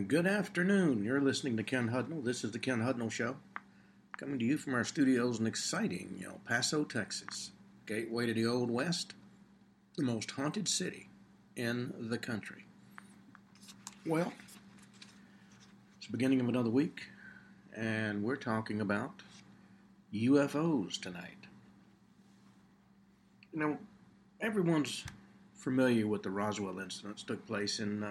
Good afternoon. You're listening to Ken Hudnall. This is the Ken Hudnall Show, coming to you from our studios in exciting El Paso, Texas, gateway to the Old West, the most haunted city in the country. Well, it's the beginning of another week, and we're talking about UFOs tonight. You know, everyone's familiar with the Roswell incidents that took place in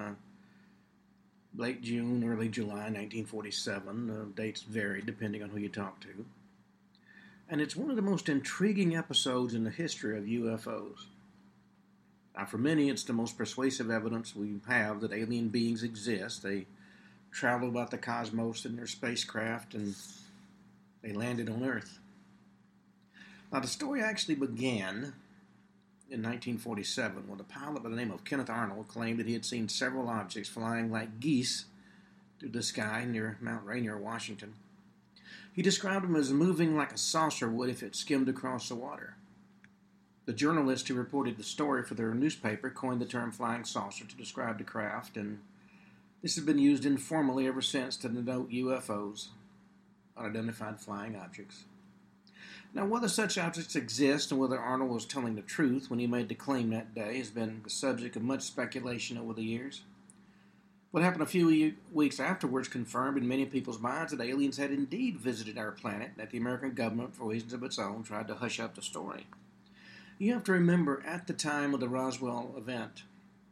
late June, early July 1947. Dates varied depending on who you talk to. And it's one of the most intriguing episodes in the history of UFOs. Now, for many, it's the most persuasive evidence we have that alien beings exist. They travel about the cosmos in their spacecraft, and they landed on Earth. Now, the story actually began in 1947, when a pilot by the name of Kenneth Arnold claimed that he had seen several objects flying like geese through the sky near Mount Rainier, Washington. He described them as moving like a saucer would if it skimmed across the water. The journalist who reported the story for their newspaper coined the term flying saucer to describe the craft, and this has been used informally ever since to denote UFOs, unidentified flying objects. Now, whether such objects exist and whether Arnold was telling the truth when he made the claim that day has been the subject of much speculation over the years. What happened a few weeks afterwards confirmed in many people's minds that aliens had indeed visited our planet, and that the American government, for reasons of its own, tried to hush up the story. You have to remember, at the time of the Roswell event,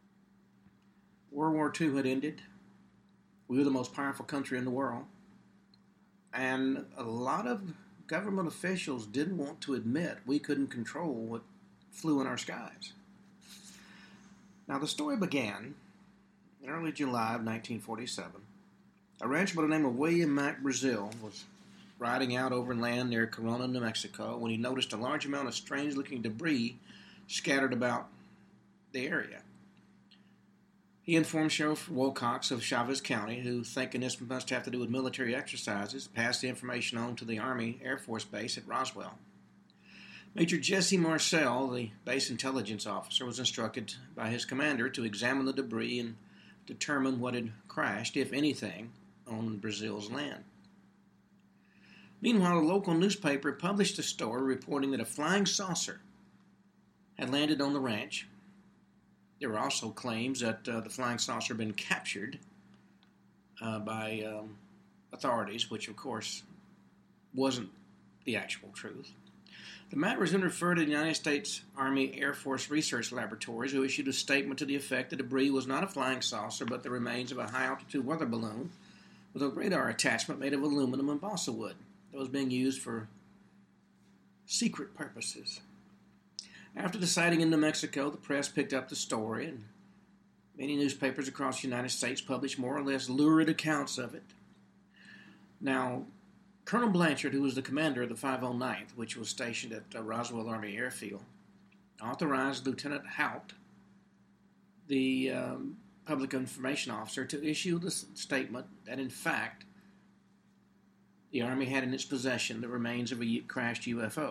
World War II had ended. We were the most powerful country in the world. And a lot of government officials didn't want to admit we couldn't control what flew in our skies. Now, the story began in early July of 1947. A rancher by the name of William Mack Brazil was riding out over land near Corona, New Mexico, when he noticed a large amount of strange-looking debris scattered about the area. He informed Sheriff Wilcox of Chavez County, who, thinking this must have to do with military exercises, passed the information on to the Army Air Force Base at Roswell. Major Jesse Marcel, the base intelligence officer, was instructed by his commander to examine the debris and determine what had crashed, if anything, on Brazil's land. Meanwhile, a local newspaper published a story reporting that a flying saucer had landed on the ranch. There were also claims that the flying saucer had been captured by authorities, which, of course, wasn't the actual truth. The matter was then referred to the United States Army Air Force Research Laboratories, who issued a statement to the effect that the debris was not a flying saucer, but the remains of a high-altitude weather balloon with a radar attachment made of aluminum and balsa wood that was being used for secret purposes. After the sighting in New Mexico, the press picked up the story, and many newspapers across the United States published more or less lurid accounts of it. Now, Colonel Blanchard, who was the commander of the 509th, which was stationed at Roswell Army Airfield, authorized Lieutenant Hout, the public information officer, to issue the statement that, in fact, the Army had in its possession the remains of a crashed UFO.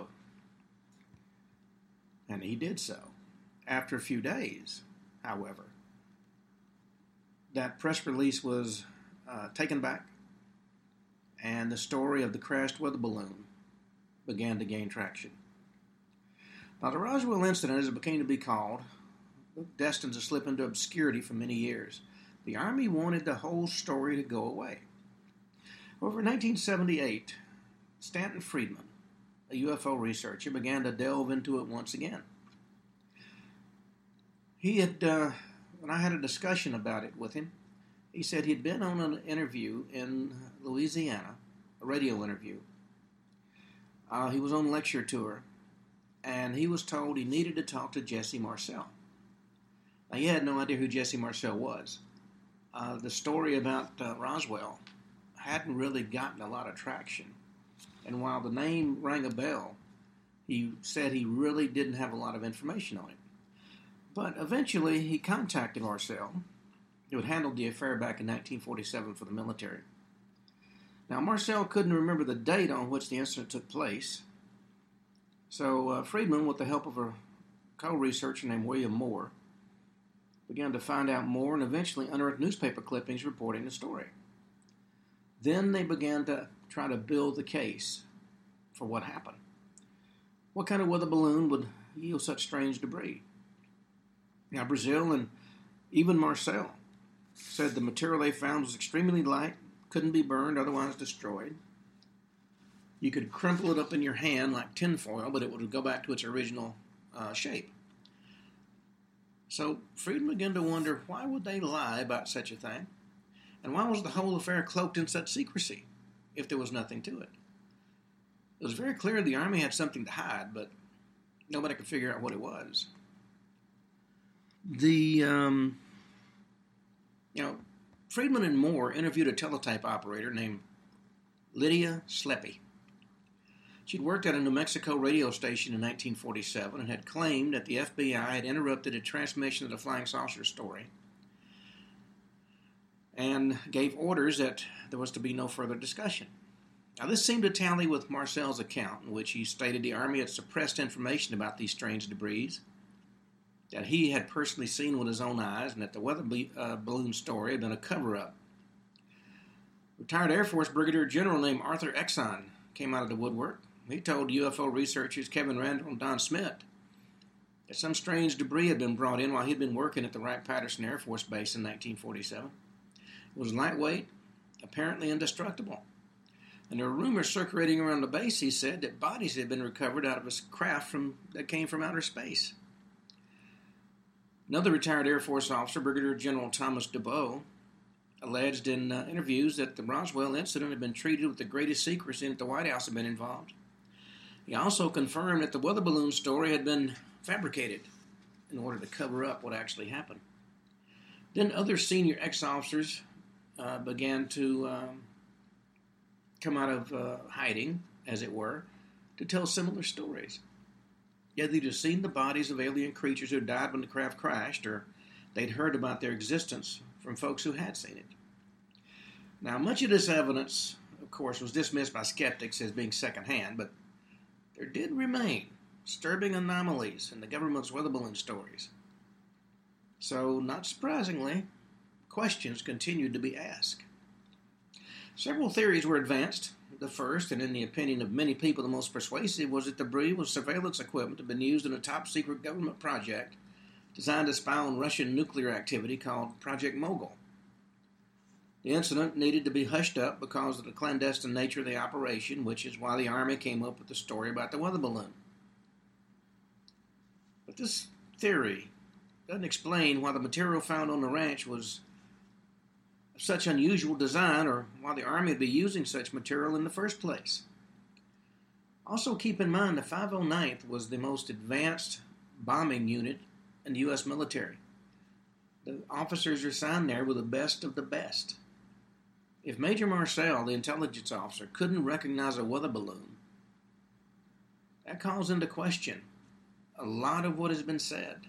And he did so. After a few days, however, that press release was taken back, and the story of the crashed weather balloon began to gain traction. Now, the Roswell incident, as it became to be called, was destined to slip into obscurity for many years. The Army wanted the whole story to go away. However, in 1978, Stanton Friedman, a UFO researcher, began to delve into it once again. He had, when I had a discussion about it with him, he said he'd been on an interview in Louisiana, a radio interview. He was on lecture tour, and he was told he needed to talk to Jesse Marcel. Now, he had no idea who Jesse Marcel was. The story about Roswell hadn't really gotten a lot of traction. And while the name rang a bell, he said he really didn't have a lot of information on it. But eventually he contacted Marcel, who had handled the affair back in 1947 for the military. Now, Marcel couldn't remember the date on which the incident took place, so Friedman, with the help of a co-researcher named William Moore, began to find out more and eventually unearthed newspaper clippings reporting the story. Then they began to try to build the case for what happened. What kind of weather balloon would yield such strange debris? Now, Brazil and even Marcel said the material they found was extremely light, couldn't be burned, otherwise destroyed. You could crumple it up in your hand like tinfoil, but it would go back to its original shape. So Friedman began to wonder, why would they lie about such a thing? And why was the whole affair cloaked in such secrecy, if there was nothing to it? It was very clear the Army had something to hide, but nobody could figure out what it was. Friedman and Moore interviewed a teletype operator named Lydia Sleppy. She'd worked at a New Mexico radio station in 1947 and had claimed that the FBI had interrupted a transmission of the flying saucer story and gave orders that there was to be no further discussion. Now, this seemed to tally with Marcel's account, in which he stated the Army had suppressed information about these strange debris that he had personally seen with his own eyes, and that the weather balloon story had been a cover-up. Retired Air Force Brigadier General named Arthur Exon came out of the woodwork. He told UFO researchers Kevin Randall and Don Smith that some strange debris had been brought in while he'd been working at the Wright-Patterson Air Force Base in 1947. It was lightweight, apparently indestructible. And there were rumors circulating around the base, he said, that bodies had been recovered out of a craft that came from outer space. Another retired Air Force officer, Brigadier General Thomas DeBow, alleged in interviews that the Roswell incident had been treated with the greatest secrecy and that the White House had been involved. He also confirmed that the weather balloon story had been fabricated in order to cover up what actually happened. Then other senior ex-officers began to come out of hiding, as it were, to tell similar stories. They'd either seen the bodies of alien creatures who died when the craft crashed, or they'd heard about their existence from folks who had seen it. Now, much of this evidence, of course, was dismissed by skeptics as being secondhand, but there did remain disturbing anomalies in the government's weather balloon stories. So, not surprisingly, questions continued to be asked. Several theories were advanced. The first, and in the opinion of many people the most persuasive, was that the debris was surveillance equipment that had been used in a top-secret government project designed to spy on Russian nuclear activity called Project Mogul. The incident needed to be hushed up because of the clandestine nature of the operation, which is why the Army came up with the story about the weather balloon. But this theory doesn't explain why the material found on the ranch was of such unusual design, or why the Army would be using such material in the first place. Also keep in mind the 509th was the most advanced bombing unit in the U.S. military. The officers assigned there were the best of the best. If Major Marcel, the intelligence officer, couldn't recognize a weather balloon, that calls into question a lot of what has been said.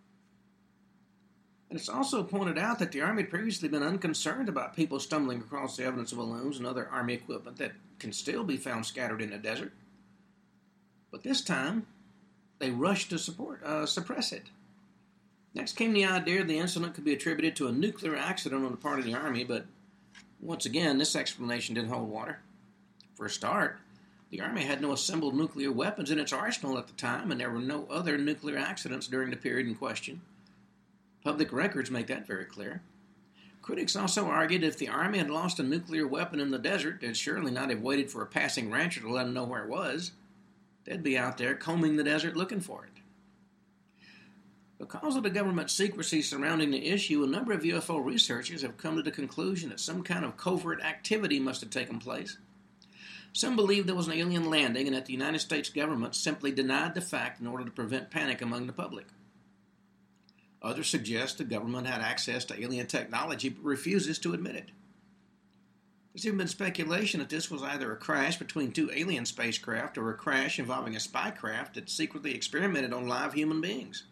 And it's also pointed out that the Army had previously been unconcerned about people stumbling across the evidence of balloons and other Army equipment that can still be found scattered in the desert. But this time, they rushed to suppress it. Next came the idea the incident could be attributed to a nuclear accident on the part of the Army, but once again, this explanation didn't hold water. For a start, the Army had no assembled nuclear weapons in its arsenal at the time, and there were no other nuclear accidents during the period in question. Public records make that very clear. Critics also argued if the Army had lost a nuclear weapon in the desert, they'd surely not have waited for a passing rancher to let them know where it was. They'd be out there combing the desert looking for it. Because of the government secrecy surrounding the issue, a number of UFO researchers have come to the conclusion that some kind of covert activity must have taken place. Some believe there was an alien landing and that the United States government simply denied the fact in order to prevent panic among the public. Others suggest the government had access to alien technology but refuses to admit it. There's even been speculation that this was either a crash between two alien spacecraft or a crash involving a spy craft that secretly experimented on live human beings.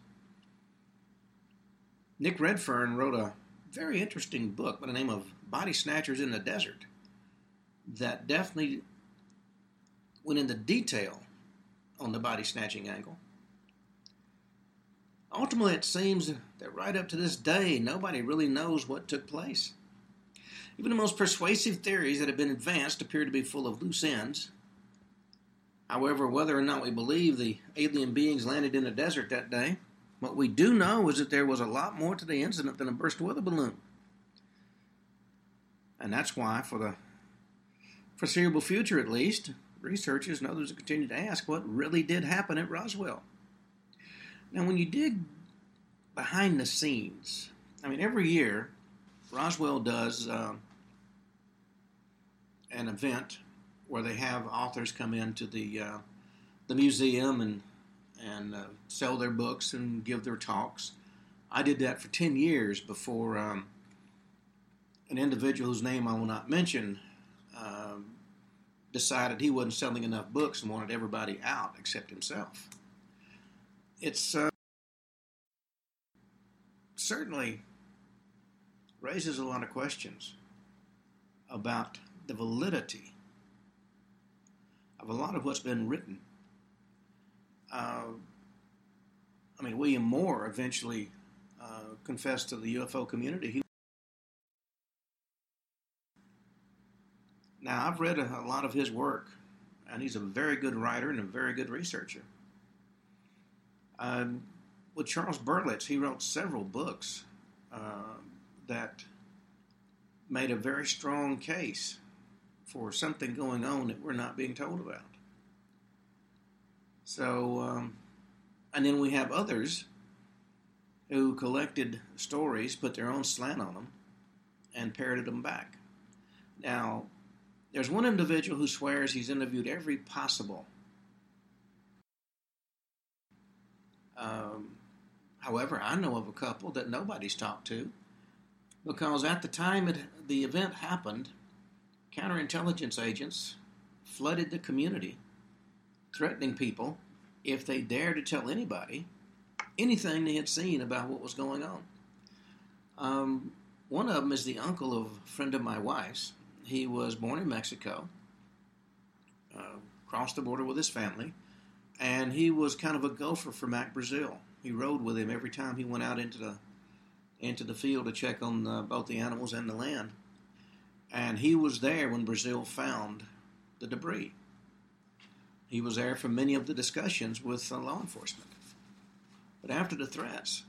Nick Redfern wrote a very interesting book by the name of Body Snatchers in the Desert that definitely went into detail on the body snatching angle. Ultimately, it seems that right up to this day, nobody really knows what took place. Even the most persuasive theories that have been advanced appear to be full of loose ends. However, whether or not we believe the alien beings landed in the desert that day, what we do know is that there was a lot more to the incident than a burst weather balloon. And that's why, for the foreseeable future at least, researchers and others will continue to ask what really did happen at Roswell. Now, when you dig behind the scenes, every year, Roswell does an event where they have authors come into the museum and sell their books and give their talks. I did that for 10 years before an individual whose name I will not mention decided he wasn't selling enough books and wanted everybody out except himself. It's certainly raises a lot of questions about the validity of a lot of what's been written. William Moore eventually confessed to the UFO community. Now, I've read a lot of his work, and he's a very good writer and a very good researcher. With Charles Berlitz, he wrote several books that made a very strong case for something going on that we're not being told about. So, and then we have others who collected stories, put their own slant on them, and parroted them back. Now, there's one individual who swears he's interviewed every possible. However, I know of a couple that nobody's talked to, because at the time the event happened, counterintelligence agents flooded the community, threatening people if they dared to tell anybody anything they had seen about what was going on. One of them is the uncle of a friend of my wife's. He was born in Mexico, crossed the border with his family, and he was kind of a gopher for Mac Brazil. He rode with him every time he went out into the field to check on both the animals and the land. And he was there when Brazil found the debris. He was there for many of the discussions with law enforcement. But after the threats,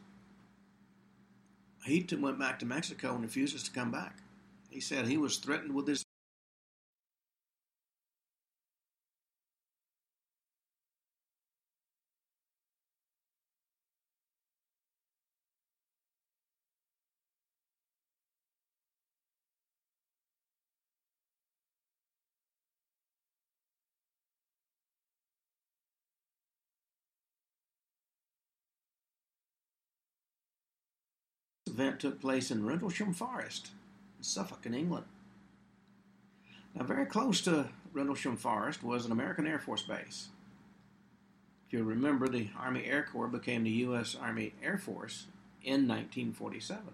he went back to Mexico and refuses to come back. He said he was threatened with his event took place in Rendlesham Forest, in Suffolk, in England. Now, very close to Rendlesham Forest was an American Air Force base. If you remember, the Army Air Corps became the U.S. Army Air Force in 1947.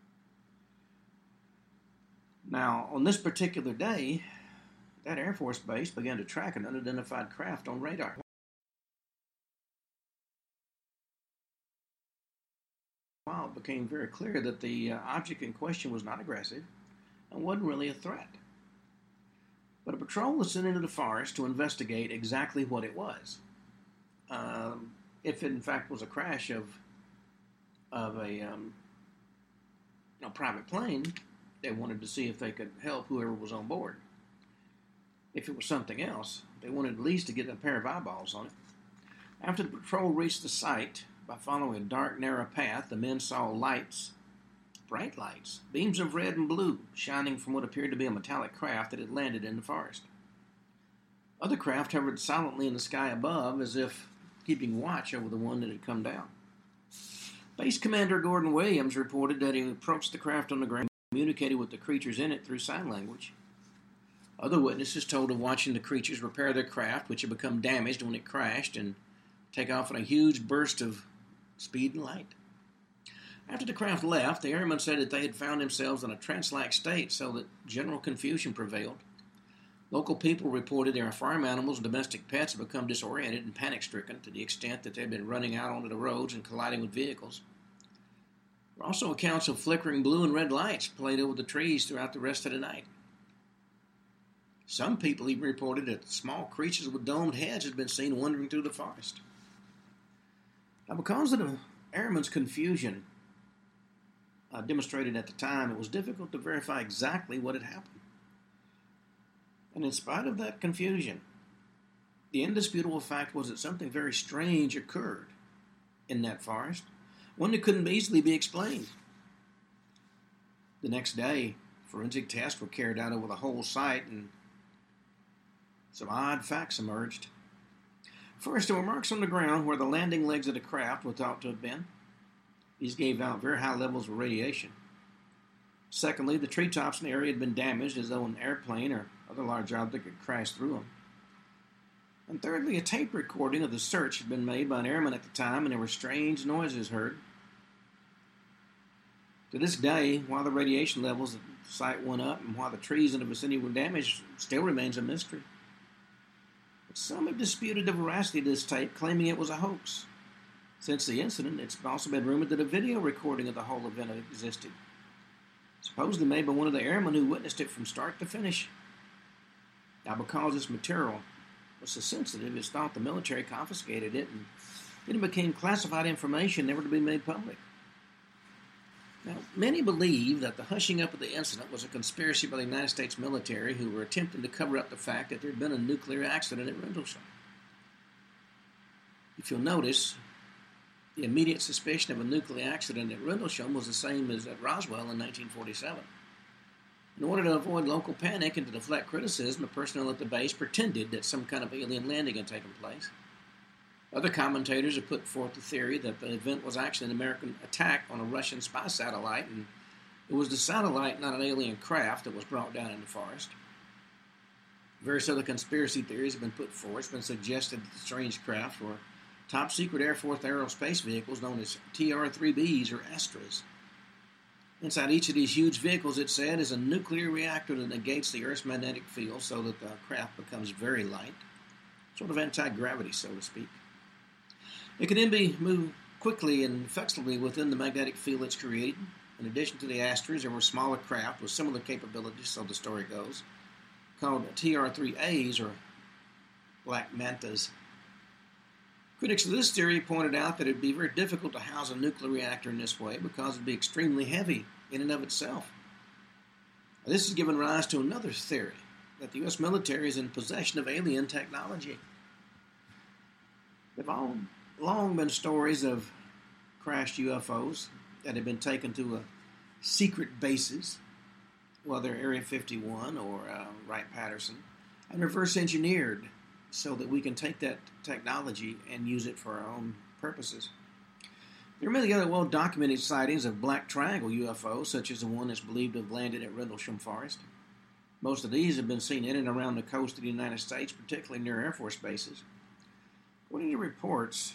Now, on this particular day, that Air Force base began to track an unidentified craft on radar. While it became very clear that the object in question was not aggressive and wasn't really a threat. But a patrol was sent into the forest to investigate exactly what it was. If it in fact was a crash of a private plane, they wanted to see if they could help whoever was on board. If it was something else, they wanted at least to get a pair of eyeballs on it. After the patrol reached the site, by following a dark, narrow path, the men saw lights, bright lights, beams of red and blue, shining from what appeared to be a metallic craft that had landed in the forest. Other craft hovered silently in the sky above, as if keeping watch over the one that had come down. Base Commander Gordon Williams reported that he approached the craft on the ground and communicated with the creatures in it through sign language. Other witnesses told of watching the creatures repair their craft, which had become damaged when it crashed, and take off in a huge burst of speed and light. After the craft left, the airmen said that they had found themselves in a trance-like state, so that general confusion prevailed. Local people reported their farm animals and domestic pets had become disoriented and panic-stricken to the extent that they had been running out onto the roads and colliding with vehicles. There were also accounts of flickering blue and red lights played over the trees throughout the rest of the night. Some people even reported that small creatures with domed heads had been seen wandering through the forest. Now, because of the airmen's confusion demonstrated at the time, it was difficult to verify exactly what had happened. And in spite of that confusion, the indisputable fact was that something very strange occurred in that forest, one that couldn't easily be explained. The next day, forensic tests were carried out over the whole site, and some odd facts emerged. First, there were marks on the ground where the landing legs of the craft were thought to have been. These gave out very high levels of radiation. Secondly, the treetops in the area had been damaged as though an airplane or other large object had crashed through them. And thirdly, a tape recording of the search had been made by an airman at the time, and there were strange noises heard. To this day, while the radiation levels at the site went up and while the trees in the vicinity were damaged, still remains a mystery. But some have disputed the veracity of this tape, claiming it was a hoax. Since the incident, it's also been rumored that a video recording of the whole event existed, supposedly made by one of the airmen who witnessed it from start to finish. Now, because this material was so sensitive, it's thought the military confiscated it, and it became classified information never to be made public. Now, many believe that the hushing up of the incident was a conspiracy by the United States military, who were attempting to cover up the fact that there had been a nuclear accident at Rendlesham. If you'll notice, the immediate suspicion of a nuclear accident at Rendlesham was the same as at Roswell in 1947. In order to avoid local panic and to deflect criticism, the personnel at the base pretended that some kind of alien landing had taken place. Other commentators have put forth the theory that the event was actually an American attack on a Russian spy satellite, and it was the satellite, not an alien craft, that was brought down in the forest. Various other conspiracy theories have been put forth. It's been suggested that the strange craft were top-secret Air Force aerospace vehicles known as TR-3Bs or Astras. Inside each of these huge vehicles, it said, is a nuclear reactor that negates the Earth's magnetic field so that the craft becomes very light, sort of anti-gravity, so to speak. It can then be moved quickly and flexibly within the magnetic field it's created. In addition to the Astras, there were smaller craft with similar capabilities, so the story goes, called TR-3As or Black Mantas. Critics of this theory pointed out that it would be very difficult to house a nuclear reactor in this way because it would be extremely heavy in and of itself. Now, this has given rise to another theory, that the U.S. military is in possession of alien technology. There have all long been stories of crashed UFOs that have been taken to a secret bases, whether Area 51 or Wright-Patterson, and reverse engineered so that we can take that technology and use it for our own purposes. There are many other well-documented sightings of black triangle UFOs, such as the one that's believed to have landed at Rendlesham Forest. Most of these have been seen in and around the coast of the United States, particularly near Air Force bases. According to reports,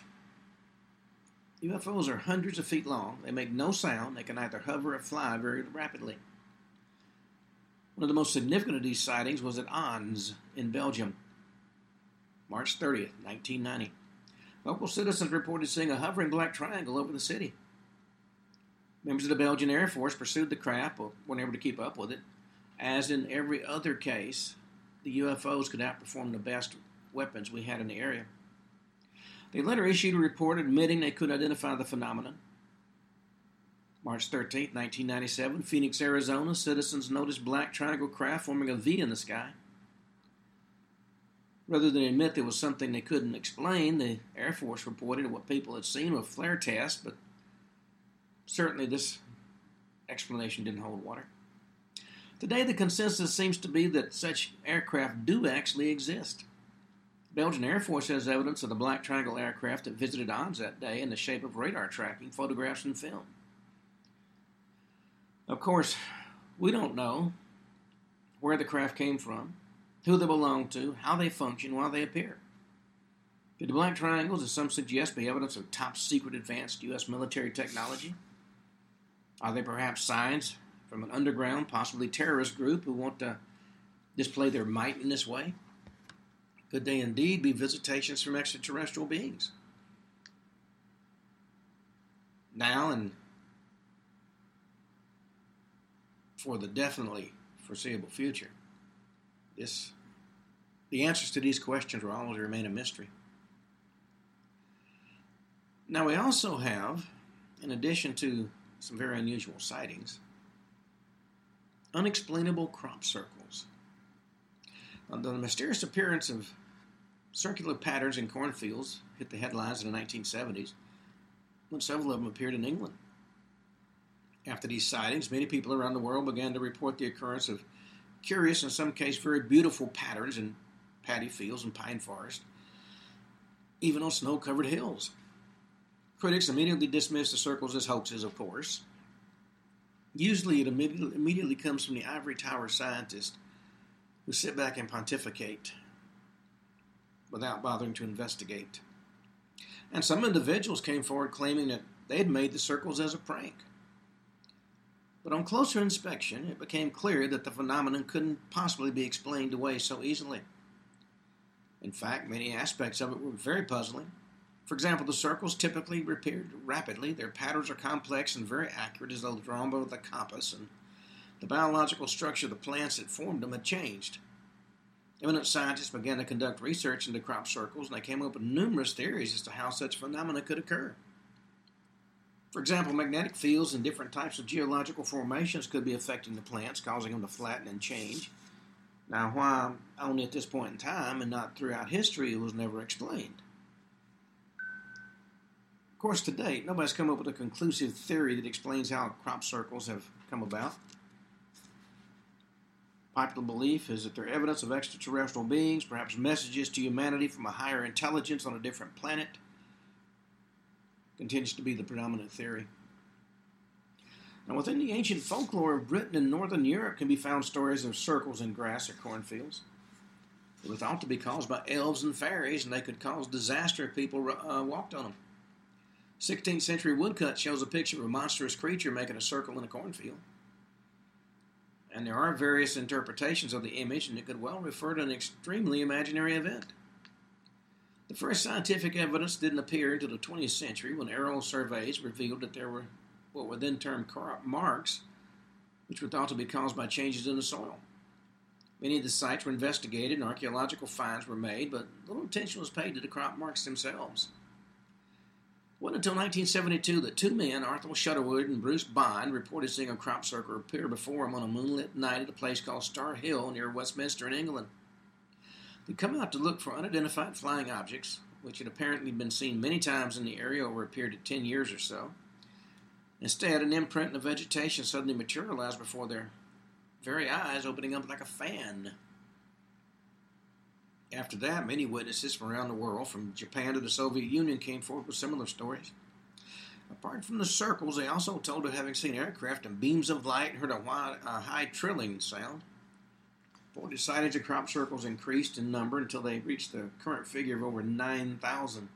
UFOs are hundreds of feet long. They make no sound. They can either hover or fly very rapidly. One of the most significant of these sightings was at Ons in Belgium, March 30th, 1990. Local citizens reported seeing a hovering black triangle over the city. Members of the Belgian Air Force pursued the craft, but weren't able to keep up with it. As in every other case, the UFOs could outperform the best weapons we had in the area. They later issued a report admitting they could identify the phenomenon. March 13, 1997, Phoenix, Arizona, citizens noticed black triangle craft forming a V in the sky. Rather than admit there was something they couldn't explain, the Air Force reported what people had seen were flare tests, but certainly this explanation didn't hold water. Today, the consensus seems to be that such aircraft do actually exist. The Belgian Air Force has evidence of the black triangle aircraft that visited Ons that day in the shape of radar tracking, photographs, and film. Of course, we don't know where the craft came from, who they belong to, how they function, why they appear. Could the black triangles, as some suggest, be evidence of top-secret advanced U.S. military technology? Are they perhaps signs from an underground, possibly terrorist group who want to display their might in this way? Could they indeed be visitations from extraterrestrial beings? Now and for the definitely foreseeable future, the answers to these questions will always remain a mystery. Now we also have, in addition to some very unusual sightings, unexplainable crop circles. Now, the mysterious appearance of circular patterns in cornfields hit the headlines in the 1970s, when several of them appeared in England. After these sightings, many people around the world began to report the occurrence of curious, in some cases very beautiful patterns in paddy fields and pine forest, even on snow-covered hills. Critics immediately dismissed the circles as hoaxes, of course. Usually it immediately comes from the ivory tower scientists who sit back and pontificate without bothering to investigate. And some individuals came forward claiming that they had made the circles as a prank. But on closer inspection, it became clear that the phenomenon couldn't possibly be explained away so easily. In fact, many aspects of it were very puzzling. For example, the circles typically appeared rapidly. Their patterns are complex and very accurate, as though drawn by a compass, and the biological structure of the plants that formed them had changed. Eminent scientists began to conduct research into crop circles, and they came up with numerous theories as to how such phenomena could occur. For example, magnetic fields and different types of geological formations could be affecting the plants, causing them to flatten and change. Now, why only at this point in time and not throughout history, it was never explained. Of course, to date, nobody's come up with a conclusive theory that explains how crop circles have come about. Popular belief is that they're evidence of extraterrestrial beings, perhaps messages to humanity from a higher intelligence on a different planet. Continues to be the predominant theory. Now, within the ancient folklore of Britain and Northern Europe can be found stories of circles in grass or cornfields. They were thought to be caused by elves and fairies, and they could cause disaster if people walked on them. 16th century woodcut shows a picture of a monstrous creature making a circle in a cornfield. And there are various interpretations of the image, and it could well refer to an extremely imaginary event. The first scientific evidence didn't appear until the 20th century when aerial surveys revealed that there were what were then termed crop marks, which were thought to be caused by changes in the soil. Many of the sites were investigated and archaeological finds were made, but little attention was paid to the crop marks themselves. It wasn't until 1972 that two men, Arthur Shuttlewood and Bruce Bond, reported seeing a crop circle appear before them on a moonlit night at a place called Star Hill near Westminster in England. They'd come out to look for unidentified flying objects, which had apparently been seen many times in the area over a period of 10 years or so. Instead, an imprint in the vegetation suddenly materialized before their very eyes, opening up like a fan. After that, many witnesses from around the world, from Japan to the Soviet Union, came forward with similar stories. Apart from the circles, they also told of having seen aircraft and beams of light and heard a high trilling sound. Reported sightings of crop circles increased in number until they reached the current figure of over 9,000.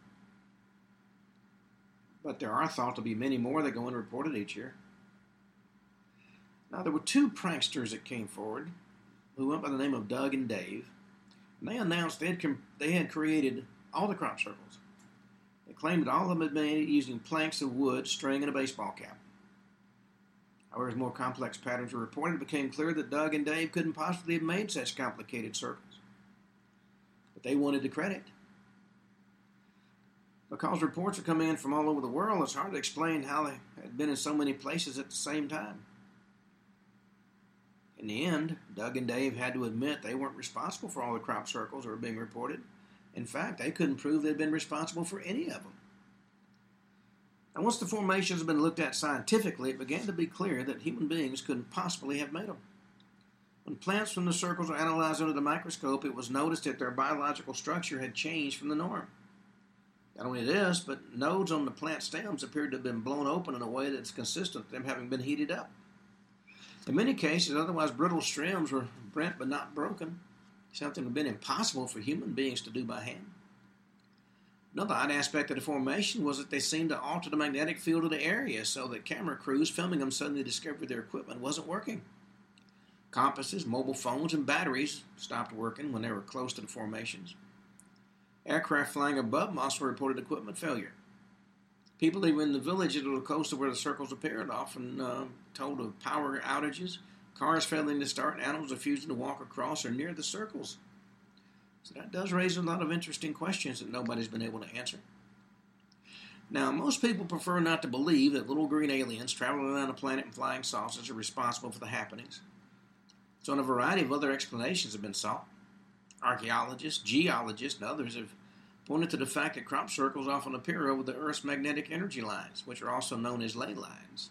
But there are thought to be many more that go unreported each year. Now, there were two pranksters that came forward who went by the name of Doug and Dave. And they announced they had created all the crop circles. They claimed that all of them had been made using planks of wood, string, and a baseball cap. However, as more complex patterns were reported, it became clear that Doug and Dave couldn't possibly have made such complicated circles. But they wanted the credit. Because reports were coming in from all over the world, it's hard to explain how they had been in so many places at the same time. In the end, Doug and Dave had to admit they weren't responsible for all the crop circles that were being reported. In fact, they couldn't prove they'd been responsible for any of them. And once the formations had been looked at scientifically, it began to be clear that human beings couldn't possibly have made them. When plants from the circles were analyzed under the microscope, it was noticed that their biological structure had changed from the norm. Not only this, but nodes on the plant stems appeared to have been blown open in a way that's consistent with them having been heated up. In many cases, otherwise brittle stems were bent but not broken, something that had been impossible for human beings to do by hand. Another odd aspect of the formation was that they seemed to alter the magnetic field of the area so that camera crews filming them suddenly discovered their equipment wasn't working. Compasses, mobile phones, and batteries stopped working when they were close to the formations. Aircraft flying above them also reported equipment failure. People even in the villages that were close to where the circles appeared often told of power outages, cars failing to start, and animals refusing to walk across or near the circles. So that does raise a lot of interesting questions that nobody's been able to answer. Now, most people prefer not to believe that little green aliens traveling around the planet in flying saucers are responsible for the happenings. So a variety of other explanations have been sought. Archaeologists, geologists, and others have pointed to the fact that crop circles often appear over the Earth's magnetic energy lines, which are also known as ley lines.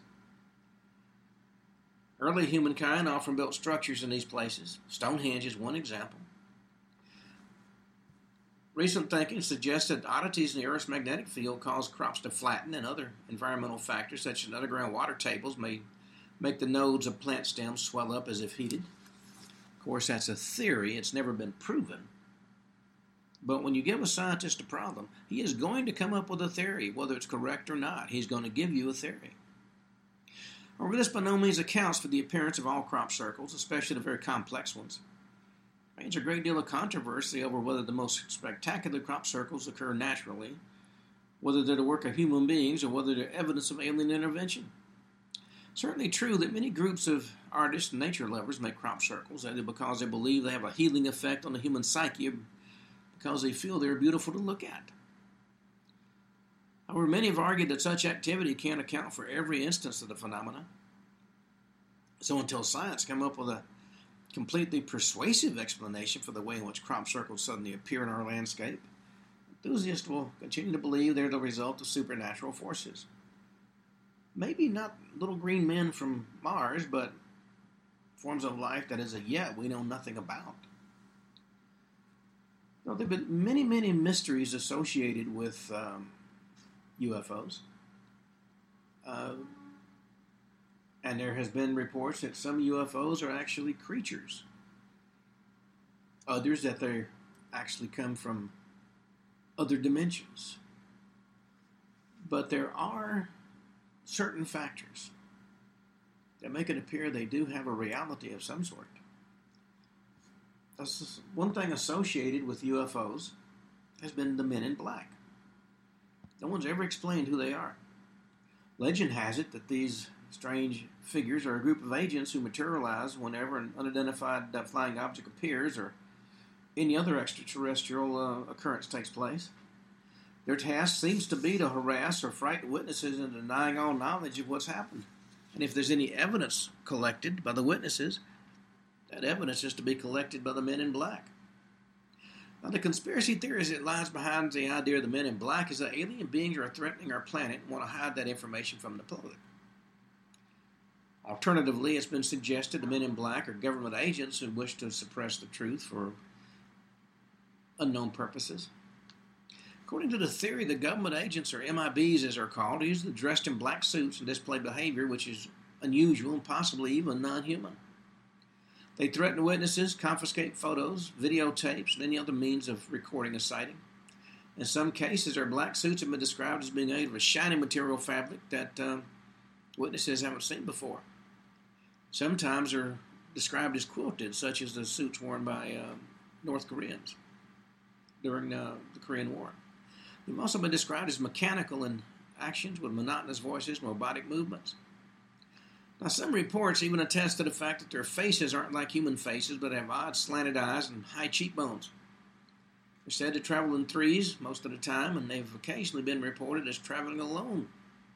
Early humankind often built structures in these places. Stonehenge is one example. Recent thinking suggests that oddities in the Earth's magnetic field cause crops to flatten, and other environmental factors such as underground water tables may make the nodes of plant stems swell up as if heated. Of course, that's a theory. It's never been proven. But when you give a scientist a problem, he is going to come up with a theory, whether it's correct or not. He's going to give you a theory. However, this by no means accounts for the appearance of all crop circles, especially the very complex ones. There's a great deal of controversy over whether the most spectacular crop circles occur naturally, whether they're the work of human beings, or whether they're evidence of alien intervention. Certainly true that many groups of artists and nature lovers make crop circles, either because they believe they have a healing effect on the human psyche, or because they feel they're beautiful to look at. However, many have argued that such activity can't account for every instance of the phenomena. So until science come up with a completely persuasive explanation for the way in which crop circles suddenly appear in our landscape, enthusiasts will continue to believe they're the result of supernatural forces. Maybe not little green men from Mars, but forms of life that as of yet we know nothing about. Now, there have been many, many mysteries associated with UFOs. And there has been reports that some UFOs are actually creatures. Others that they actually come from other dimensions. But there are certain factors that make it appear they do have a reality of some sort. That's one thing associated with UFOs has been the Men in Black. No one's ever explained who they are. Legend has it that these strange figures are a group of agents who materialize whenever an unidentified flying object appears or any other extraterrestrial occurrence takes place. Their task seems to be to harass or frighten witnesses into denying all knowledge of what's happened. And if there's any evidence collected by the witnesses, that evidence is to be collected by the Men in Black. Now, the conspiracy theories that lies behind the idea of the Men in Black is that alien beings are threatening our planet and want to hide that information from the public. Alternatively, it's been suggested the Men in Black are government agents who wish to suppress the truth for unknown purposes. According to the theory, the government agents, or MIBs as they're called, are usually dressed in black suits and display behavior which is unusual and possibly even non-human. They threaten witnesses, confiscate photos, videotapes, and any other means of recording a sighting. In some cases, their black suits have been described as being made of a shiny material fabric that witnesses haven't seen before. Sometimes they're described as quilted, such as the suits worn by North Koreans during the Korean War. They've also been described as mechanical in actions with monotonous voices and robotic movements. Now, some reports even attest to the fact that their faces aren't like human faces, but have odd slanted eyes and high cheekbones. They're said to travel in threes most of the time, and they've occasionally been reported as traveling alone.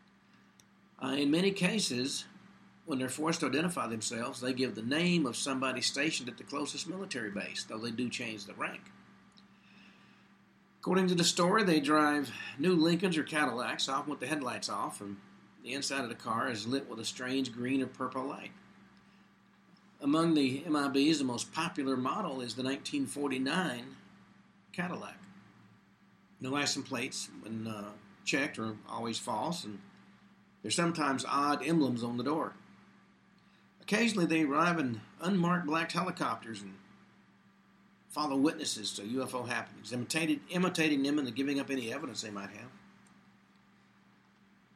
In many cases, when they're forced to identify themselves, they give the name of somebody stationed at the closest military base, though they do change the rank. According to the story, they drive new Lincolns or Cadillacs, often with the headlights off, and the inside of the car is lit with a strange green or purple light. Among the MIBs, the most popular model is the 1949 Cadillac. The license plates, when checked, are always false, and there's sometimes odd emblems on the door. Occasionally, they arrive in unmarked black helicopters and follow witnesses to UFO happenings, imitating them and giving up any evidence they might have.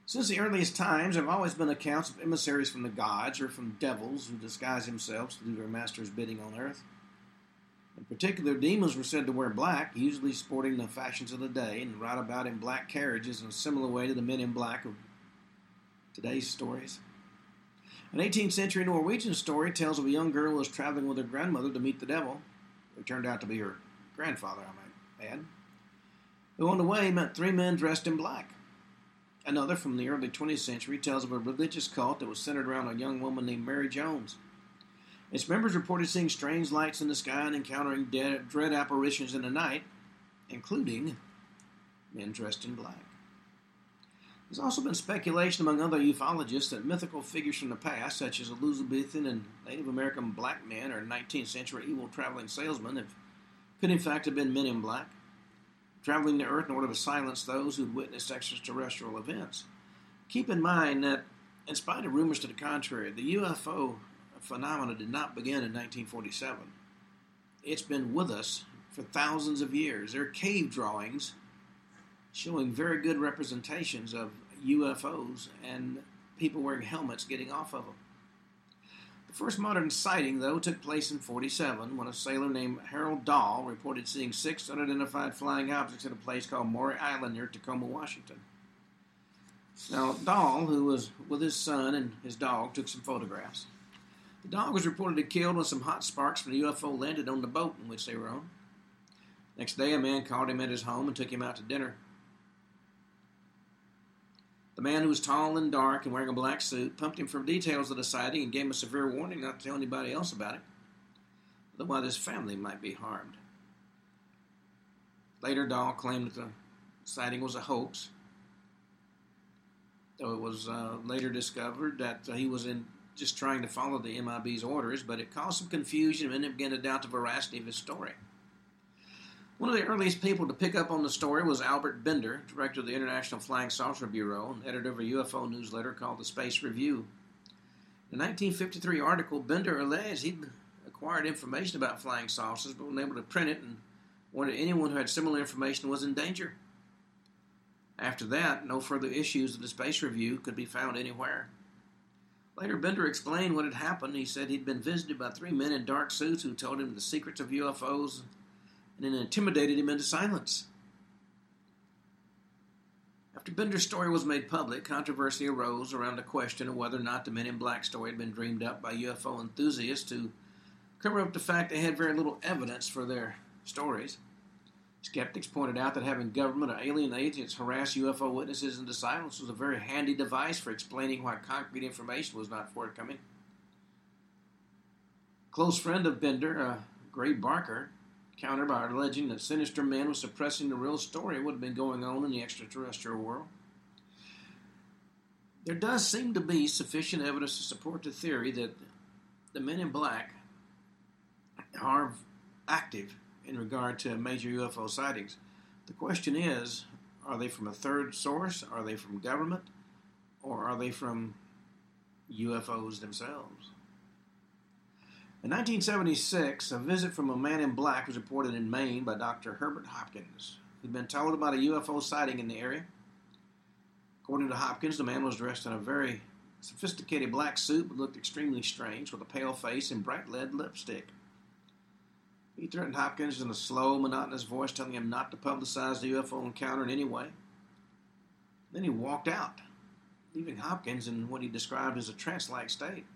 Since the earliest times, there have always been accounts of emissaries from the gods or from devils who disguise themselves to do their master's bidding on earth. In particular, demons were said to wear black, usually sporting the fashions of the day, and ride about in black carriages in a similar way to the men in black of today's stories. An 18th century Norwegian story tells of a young girl who was traveling with her grandmother to meet the devil, who turned out to be her grandfather, I might add, who on the way met three men dressed in black. Another from the early 20th century tells of a religious cult that was centered around a young woman named Mary Jones. Its members reported seeing strange lights in the sky and encountering dread apparitions in the night, including men dressed in black. There's also been speculation among other ufologists that mythical figures from the past, such as Elizabethan and Native American black men or 19th century evil traveling salesmen, could in fact have been men in black, traveling the earth in order to silence those who'd witnessed extraterrestrial events. Keep in mind that, in spite of rumors to the contrary, the UFO phenomena did not begin in 1947. It's been with us for thousands of years. There are cave drawings showing very good representations of UFOs and people wearing helmets getting off of them. The first modern sighting, though, took place in 1947 when a sailor named Harold Dahl reported seeing 6 unidentified flying objects at a place called Maury Island near Tacoma, Washington. Now, Dahl, who was with his son and his dog, took some photographs. The dog was reportedly killed when some hot sparks from the UFO landed on the boat in which they were on. Next day, a man called him at his home and took him out to dinner. The man, who was tall and dark and wearing a black suit, pumped him for details of the sighting and gave him a severe warning not to tell anybody else about it, otherwise his family might be harmed. Later, Dahl claimed that the sighting was a hoax, though it was later discovered that he was just trying to follow the MIB's orders, but it caused some confusion and many began to doubt the veracity of his story. One of the earliest people to pick up on the story was Albert Bender, director of the International Flying Saucer Bureau and editor of a UFO newsletter called the Space Review. In a 1953 article, Bender alleged he'd acquired information about flying saucers but wasn't able to print it and warned anyone who had similar information was in danger. After that, no further issues of the Space Review could be found anywhere. Later, Bender explained what had happened. He said he'd been visited by 3 men in dark suits who told him the secrets of UFOs and then intimidated him into silence. After Bender's story was made public, controversy arose around the question of whether or not the Men in Black story had been dreamed up by UFO enthusiasts to cover up the fact they had very little evidence for their stories. Skeptics pointed out that having government or alien agents harass UFO witnesses into silence was a very handy device for explaining why concrete information was not forthcoming. A close friend of Bender, Gray Barker, countered by alleging that sinister men were suppressing the real story of what had been going on in the extraterrestrial world. There does seem to be sufficient evidence to support the theory that the Men in Black are active in regard to major UFO sightings. The question is, are they from a third source? Are they from government? Or are they from UFOs themselves? In 1976, a visit from a man in black was reported in Maine by Dr. Herbert Hopkins, who'd been told about a UFO sighting in the area. According to Hopkins, the man was dressed in a very sophisticated black suit but looked extremely strange, with a pale face and bright red lipstick. He threatened Hopkins in a slow, monotonous voice, telling him not to publicize the UFO encounter in any way. Then he walked out, leaving Hopkins in what he described as a trance-like state.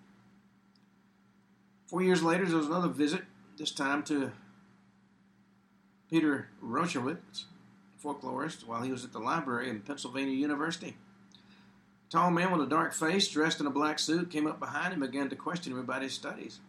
4 years later, there was another visit, this time to Peter Rochowitz, folklorist, while he was at the library in Pennsylvania University. A tall man with a dark face, dressed in a black suit, came up behind him and began to question him about his studies.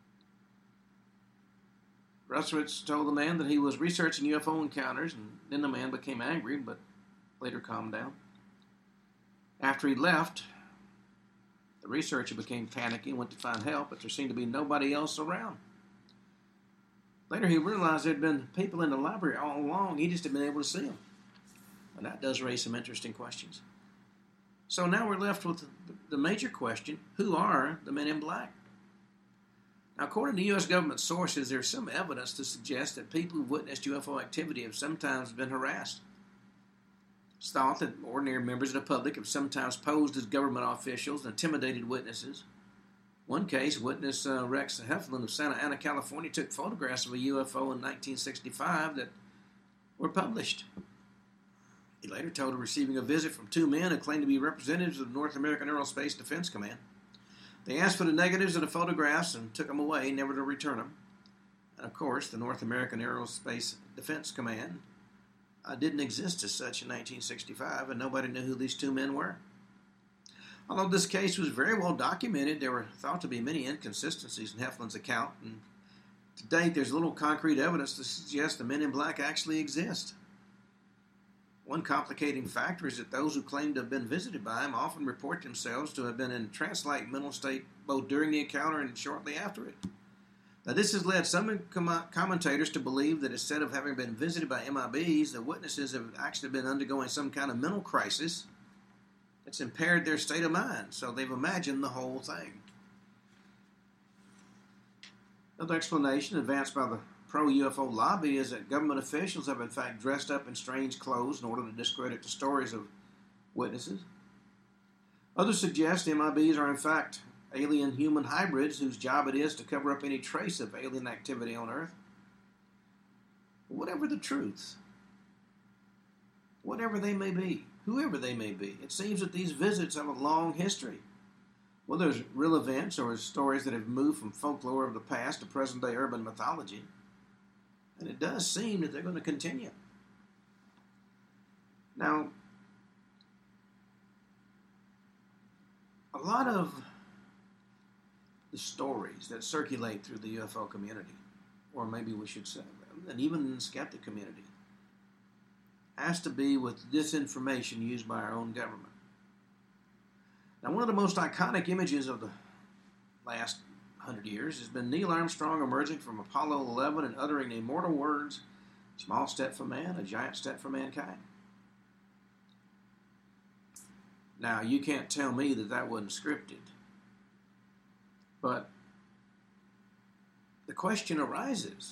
Rochowitz told the man that he was researching UFO encounters, and then the man became angry, but later calmed down. After he left, the researcher became panicky and went to find help, but there seemed to be nobody else around. Later, he realized there had been people in the library all along. He just had been able to see them. And that does raise some interesting questions. So now we're left with the major question, who are the Men in Black? Now, according to U.S. government sources, there's some evidence to suggest that people who've witnessed UFO activity have sometimes been harassed. It's thought that ordinary members of the public have sometimes posed as government officials and intimidated witnesses. One case, witness Rex Heflin of Santa Ana, California, took photographs of a UFO in 1965 that were published. He later told of receiving a visit from two men who claimed to be representatives of the North American Aerospace Defense Command. They asked for the negatives of the photographs and took them away, never to return them. And of course, the North American Aerospace Defense Command didn't exist as such in 1965, and nobody knew who these two men were. Although this case was very well documented, there were thought to be many inconsistencies in Heflin's account, and to date there's little concrete evidence to suggest the men in black actually exist. One complicating factor is that those who claim to have been visited by him often report themselves to have been in a trance-like mental state both during the encounter and shortly after it. Now, this has led some commentators to believe that instead of having been visited by MIBs, the witnesses have actually been undergoing some kind of mental crisis that's impaired their state of mind, so they've imagined the whole thing. Another explanation advanced by the pro-UFO lobby is that government officials have in fact dressed up in strange clothes in order to discredit the stories of witnesses. Others suggest MIBs are in fact alien-human hybrids whose job it is to cover up any trace of alien activity on Earth. Whatever the truth, whatever they may be, whoever they may be, it seems that these visits have a long history. Whether it's real events or stories that have moved from folklore of the past to present-day urban mythology. And it does seem that they're going to continue. Now, a lot of the stories that circulate through the UFO community, or maybe we should say, and even in the skeptic community, has to be with disinformation used by our own government. Now, one of the most iconic images of the last 100 years has been Neil Armstrong emerging from Apollo 11 and uttering the immortal words, "Small step for man, a giant step for mankind." Now, you can't tell me that that wasn't scripted. But the question arises,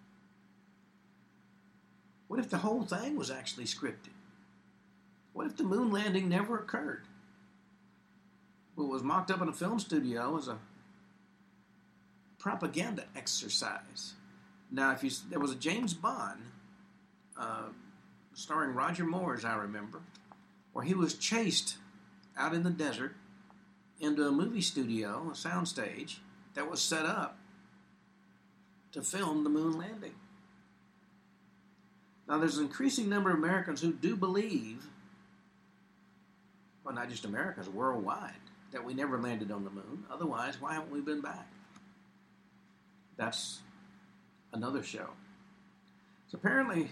what if the whole thing was actually scripted? What if the moon landing never occurred? What was mocked up in a film studio was a propaganda exercise. Now, there was a James Bond starring Roger Moore, as I remember, where he was chased out in the desert into a movie studio, a soundstage, that was set up to film the moon landing. Now, there's an increasing number of Americans who do believe, well, not just Americans, worldwide, that we never landed on the moon. Otherwise, why haven't we been back? That's another show. So apparently,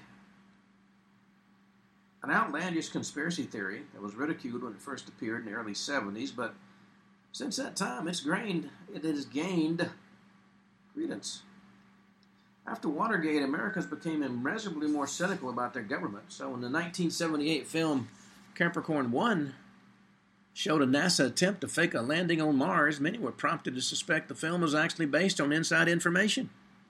an outlandish conspiracy theory that was ridiculed when it first appeared in the early 70s, but since that time, it has gained credence. After Watergate, Americans became immeasurably more cynical about their government. So in the 1978 film Capricorn 1 showed a NASA attempt to fake a landing on Mars, many were prompted to suspect the film was actually based on inside information.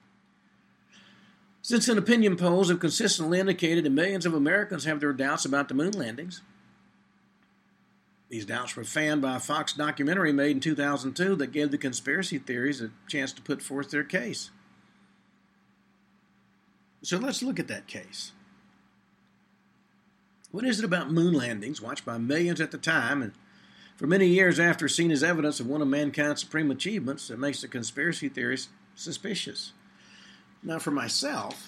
Since then, opinion polls have consistently indicated that millions of Americans have their doubts about the moon landings. These doubts were fanned by a Fox documentary made in 2002 that gave the conspiracy theories a chance to put forth their case. So let's look at that case. What is it about moon landings, watched by millions at the time, and for many years after, seen as evidence of one of mankind's supreme achievements, that makes the conspiracy theories suspicious? Now, for myself,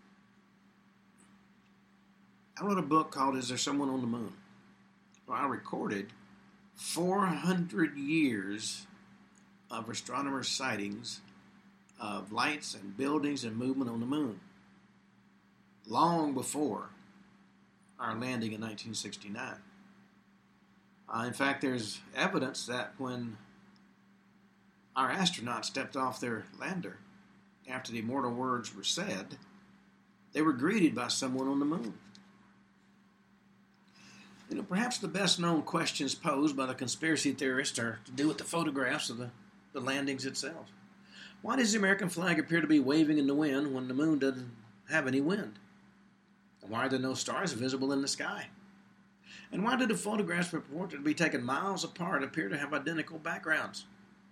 I wrote a book called Is There Someone on the Moon? Well, I recorded 400 years of astronomer sightings of lights and buildings and movement on the moon, long before our landing in 1969. In fact, there's evidence that when our astronauts stepped off their lander, after the immortal words were said, they were greeted by someone on the moon. Perhaps the best-known questions posed by the conspiracy theorists are to do with the photographs of the landings itself. Why does the American flag appear to be waving in the wind when the moon doesn't have any wind? And why are there no stars visible in the sky? And why do the photographs purported to be taken miles apart appear to have identical backgrounds?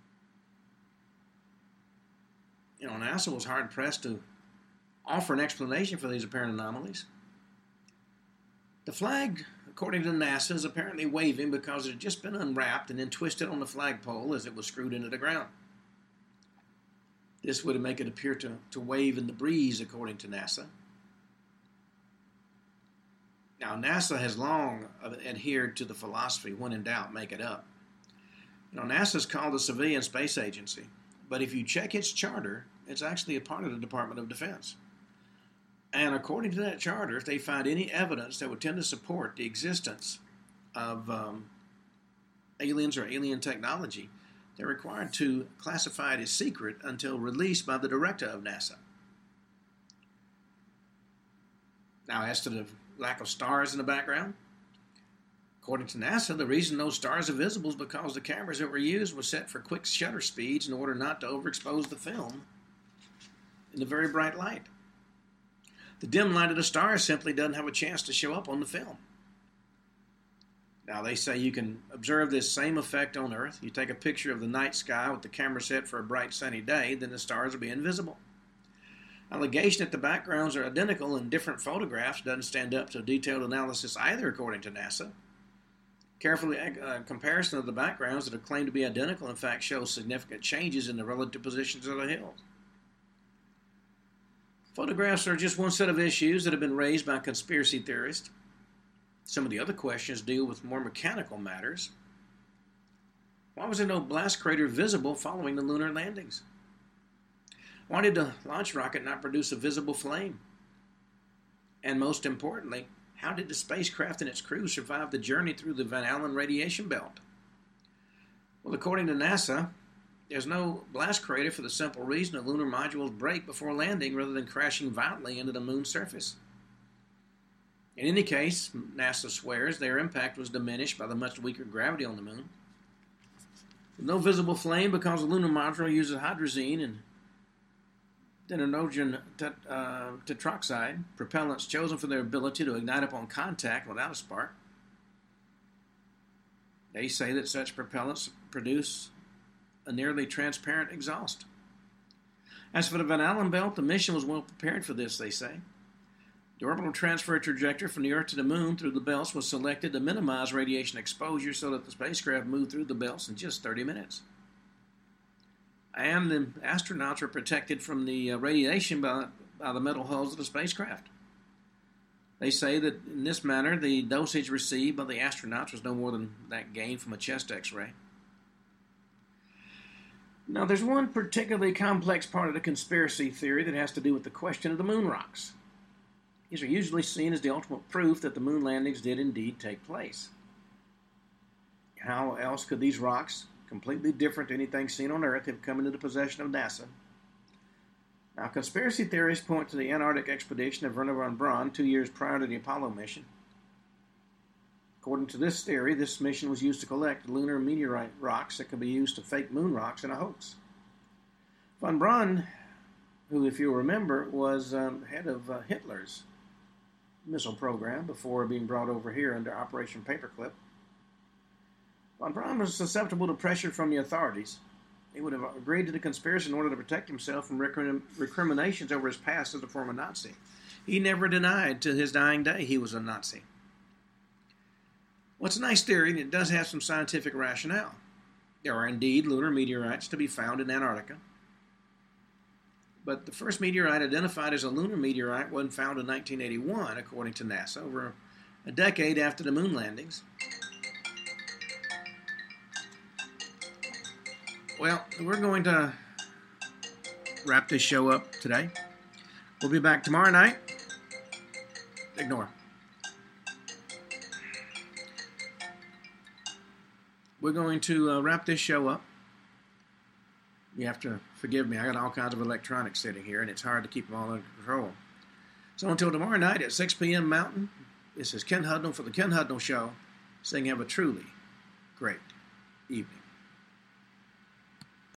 NASA was hard-pressed to offer an explanation for these apparent anomalies. The flag, according to NASA, is apparently waving because it had just been unwrapped and then twisted on the flagpole as it was screwed into the ground. This would make it appear to wave in the breeze, according to NASA. Now, NASA has long adhered to the philosophy, when in doubt, make it up. NASA is called the Civilian Space Agency, but if you check its charter, it's actually a part of the Department of Defense. And according to that charter, if they find any evidence that would tend to support the existence of aliens or alien technology, they're required to classify it as secret until released by the director of NASA. Now, as to the lack of stars in the background, according to NASA, the reason those stars are visible is because the cameras that were used were set for quick shutter speeds in order not to overexpose the film in the very bright light. The dim light of the stars simply doesn't have a chance to show up on the film. Now, they say you can observe this same effect on Earth. You take a picture of the night sky with the camera set for a bright sunny day, then the stars will be invisible. Allegation that the backgrounds are identical in different photographs doesn't stand up to detailed analysis either, according to NASA. Carefully comparison of the backgrounds that are claimed to be identical, in fact, shows significant changes in the relative positions of the hills. Photographs are just one set of issues that have been raised by conspiracy theorists. Some of the other questions deal with more mechanical matters. Why was there no blast crater visible following the lunar landings? Why did the launch rocket not produce a visible flame? And most importantly, how did the spacecraft and its crew survive the journey through the Van Allen radiation belt? Well, according to NASA, there's no blast crater for the simple reason that lunar modules break before landing rather than crashing violently into the moon's surface. In any case, NASA swears their impact was diminished by the much weaker gravity on the moon. With no visible flame because the lunar module uses hydrazine and dinogen tetroxide, propellants chosen for their ability to ignite upon contact without a spark. They say that such propellants produce a nearly transparent exhaust. As for the Van Allen belt, the mission was well prepared for this, they say. The orbital transfer trajectory from the Earth to the Moon through the belts was selected to minimize radiation exposure so that the spacecraft moved through the belts in just 30 minutes. And the astronauts were protected from the radiation by the metal hulls of the spacecraft. They say that in this manner, the dosage received by the astronauts was no more than that gained from a chest x-ray. Now, there's one particularly complex part of the conspiracy theory that has to do with the question of the moon rocks. These are usually seen as the ultimate proof that the moon landings did indeed take place. How else could these rocks, completely different to anything seen on Earth, have come into the possession of NASA? Now, conspiracy theorists point to the Antarctic expedition of Wernher von Braun 2 years prior to the Apollo mission. According to this theory, this mission was used to collect lunar meteorite rocks that could be used to fake moon rocks in a hoax. Von Braun, who, if you'll remember, was head of Hitler's missile program before being brought over here under Operation Paperclip. Von Braun was susceptible to pressure from the authorities. He would have agreed to the conspiracy in order to protect himself from recriminations over his past as a former Nazi. He never denied to his dying day he was a Nazi. Well, it's a nice theory, and it does have some scientific rationale. There are indeed lunar meteorites to be found in Antarctica. But the first meteorite identified as a lunar meteorite wasn't found in 1981, according to NASA, over a decade after the moon landings. Well, we're going to wrap this show up today. We'll be back tomorrow night. Ignore. We're going to wrap this show up. You have to forgive me. I got all kinds of electronics sitting here, and it's hard to keep them all under control. So until tomorrow night at 6 p.m. Mountain, this is Ken Hudnall for the Ken Hudnall Show, saying have a truly great evening.